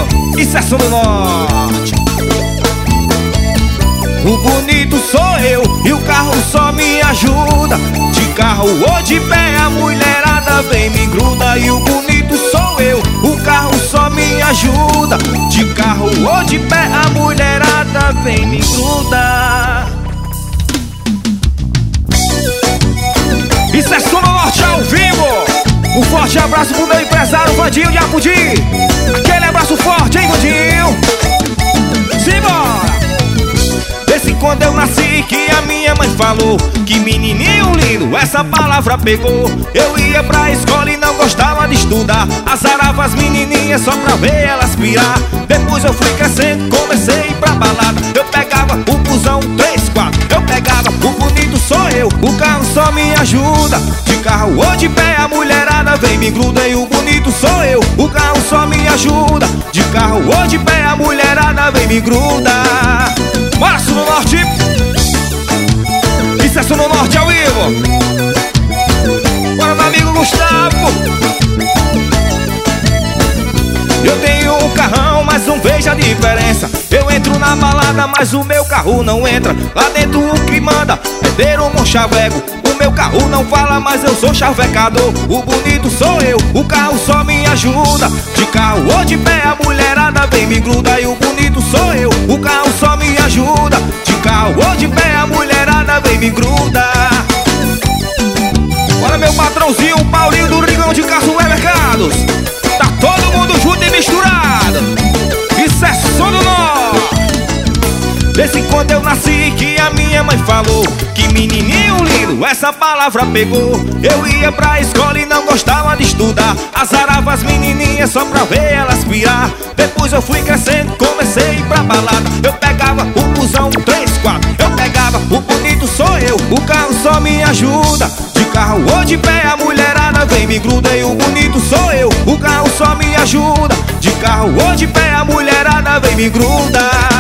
Isso é som do norte. O bonito sou eu e o carro só me ajuda. De carro ou de pé a mulherada vem me gruda. E o bonito sou eu, o carro só me ajuda. De carro ou de pé a mulherada vem me gruda. Isso é som do norte ao vivo. Um forte abraço pro meu empresário Vandinho de Apudi. Aquele abraço forte, hein, Vandinho? Simbora! Desde quando eu nasci que a minha mãe falou que menininho lindo, essa palavra pegou. Eu ia pra escola e não gostava de estudar. Azarava as menininhas só pra ver elas pirar. Depois eu fui crescendo, comecei a ir pra balada. Eu pegava o busão 3-4. Eu pegava o bonito sou eu, o carro só me ajuda. De carro ou de pé a mulherada vem me gruda. E o bonito sou eu, o carro só me ajuda. De carro ou de pé a mulherada vem me gruda. Bora, Sul do Norte! Isso é Sul do Norte ao vivo! Bora, meu amigo Gustavo! Eu tenho um carrão, mas não vejo a diferença. Eu entro na balada, mas o meu carro não entra. Lá dentro o que manda é ter um chaveco. O meu carro não fala, mas eu sou chavecador. O bonito sou eu, o carro só me ajuda. De carro ou de pé a mulherada vem me gruda. E o bonito sou eu, o carro só me ajuda. De carro ou de pé a mulherada vem me gruda. Olha meu patrãozinho, o Paulinho do Rigão de Caçué Mercados. Tá todo mundo junto e misturado. Isso é som do norte. Desde quando eu nasci que a minha mãe falou que menininho lindo, essa palavra pegou. Eu ia pra escola e não gostava de estudar. Azarava as menininhas só pra ver elas pirar. Depois eu fui crescendo, comecei a ir pra balada. Eu pegava o busão 3-4. Eu pegava o bonito sou eu, o carro só me ajuda. De carro ou de pé a mulherada vem me gruda. E o bonito sou eu, o carro só me ajuda. De carro ou de pé a mulherada vem me gruda.